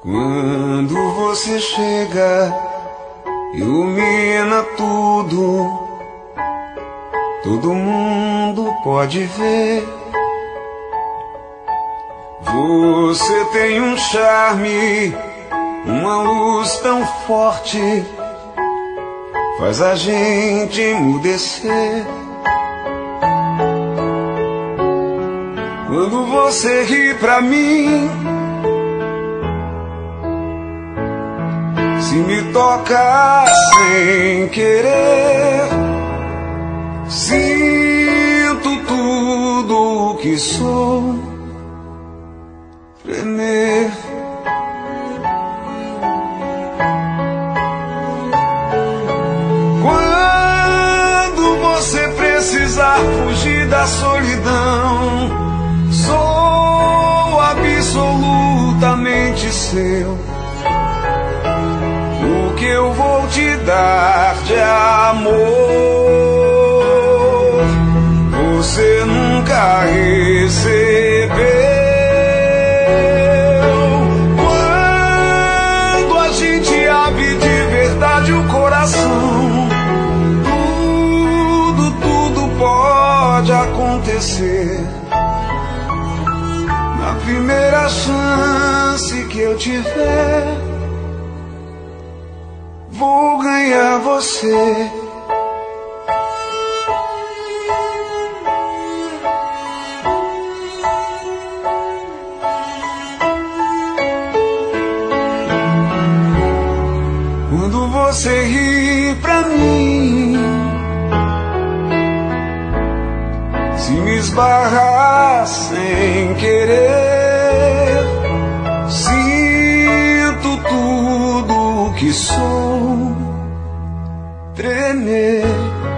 Quando você chega, ilumina tudo, todo mundo pode ver. Você tem um charme, uma luz tão forte, faz a gente emudecer. Quando você ri pra mim, se me toca sem querer, sinto tudo o que sou tremer. Quando você precisar fugir da solidão, sou absolutamente seu. O que eu vou te dar de amor, você nunca recebeu. Quando a gente abre de verdade o coração, tudo pode acontecer. Na primeira chance que eu tiver, vou ganhar você. Quando você ri pra mim, se me esbarrar sem querer, sinto tudo que sou tremer.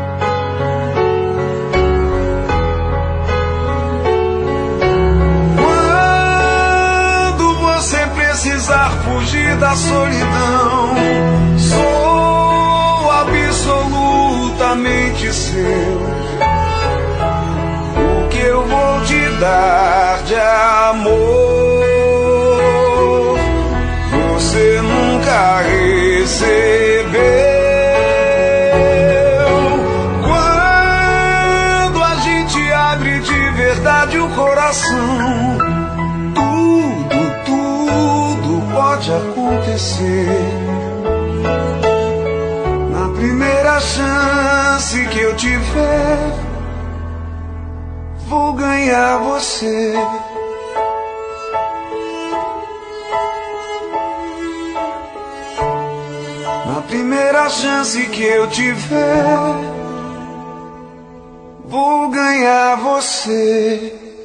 Quando você precisar fugir da solidão, sou absolutamente seu. O que eu vou te dar de amor, você nunca recebeu. Quando a gente abre de verdade o coração, tudo pode acontecer. Na primeira chance que eu tiver, vou ganhar você. Na primeira chance que eu tiver, vou ganhar você.